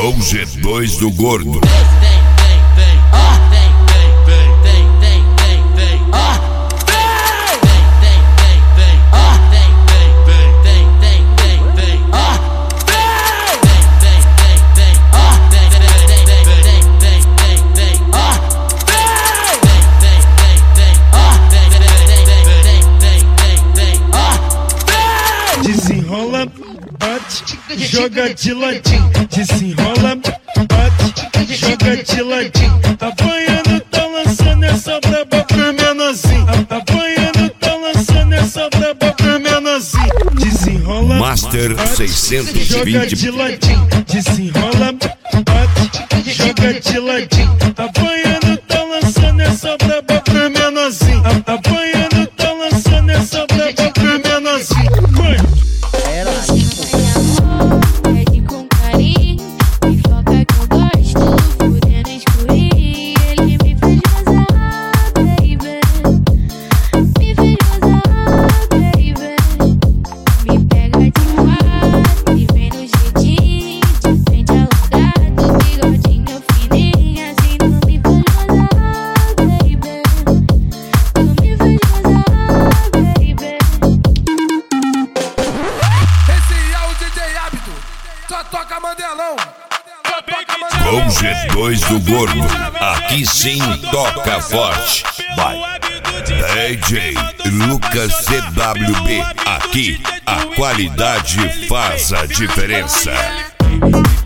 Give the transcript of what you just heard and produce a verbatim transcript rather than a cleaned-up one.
Com o G dois do Gordo. Desenrola, bate, joga de ladinho. Desenrola, bate, joga de ladinho. Apanhando, tá lançando essa braba pra menorzinho. Apanhando, tá lançando essa braba pra menorzinho. Desenrola, Master bate, seiscentos e joga vinte. de ladinho. Desenrola, bate, joga de ladinho. Apanhando, tá lançando essa braba pra menorzinho. Apanhando, tá lançando essa braba pra menorzinho. Pede com carinho, me foca que eu gosto, fudendo escurinho. Ele me fez gozar, baby. Me fez gozar, baby. Me pega de quatro e vem no jeitinho, de frente alongado, bigodinho fininho. Assim não me faz gozar, baby. Não me faz gozar, baby. Só toca Mandelão. Com o G dois do Gordo. Aqui sim toca forte. Vai. D J Lucas C W B. Aqui a qualidade faz a diferença.